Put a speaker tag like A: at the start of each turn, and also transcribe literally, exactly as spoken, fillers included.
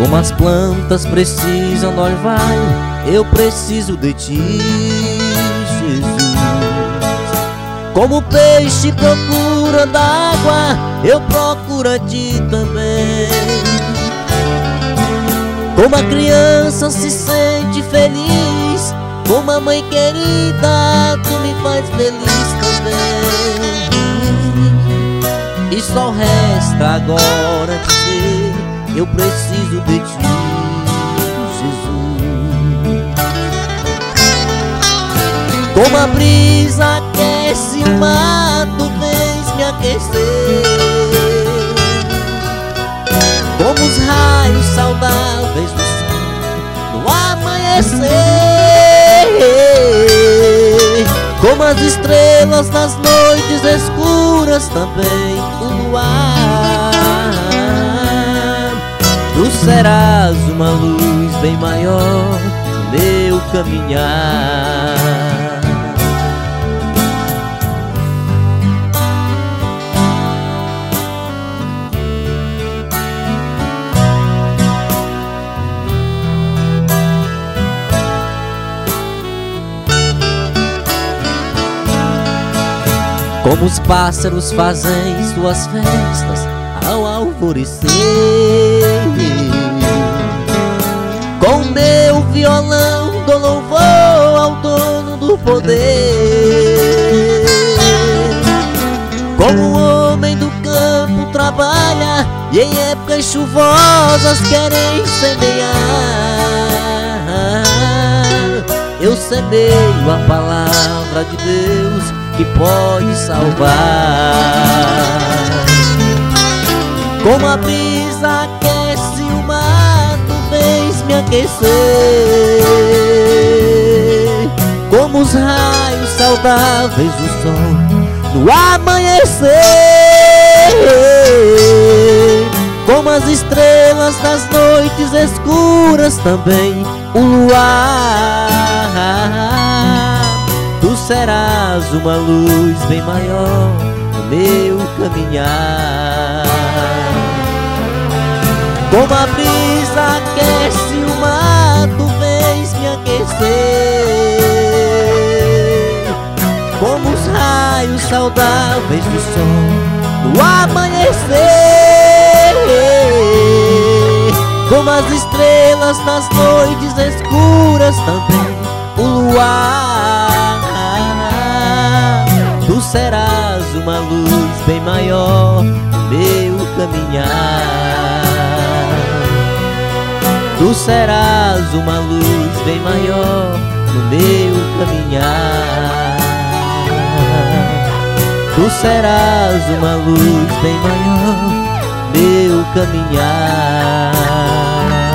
A: Como as plantas precisam do orvalho, eu preciso de ti, Jesus. Como o peixe procura d'água, eu procuro a ti também. Como a criança se sente feliz, como a mãe querida, tu me faz feliz também. E só resta agora dizer, eu preciso de ti, Jesus. Como a brisa aquece o mar, tu vens me aquecer. Como os raios saudáveis do sol no amanhecer. Como as estrelas nas noites escuras, também o luar. Tu serás uma luz bem maior no meu caminhar. Como os pássaros fazem suas festas ao alvorecer, com meu violão dou louvor ao dono do poder. Como o homem do campo trabalha e em épocas chuvosas querem semear, eu semeio a palavra de Deus que pode salvar. Como a brisa aquece o mar, tu vens me aquecer. Como os raios saudáveis do sol no amanhecer. Como as estrelas das noites escuras, também o luar. Tu serás uma luz bem maior no meu caminhar. Como a brisa aquece o mar, tu vens me aquecer. Como os raios saudáveis do sol no amanhecer. Como as estrelas nas noites escuras, também o luar. Tu serás uma luz bem maior no meu caminhar. Tu serás uma luz bem maior no meu caminhar. Tu serás uma luz bem maior no meu caminhar.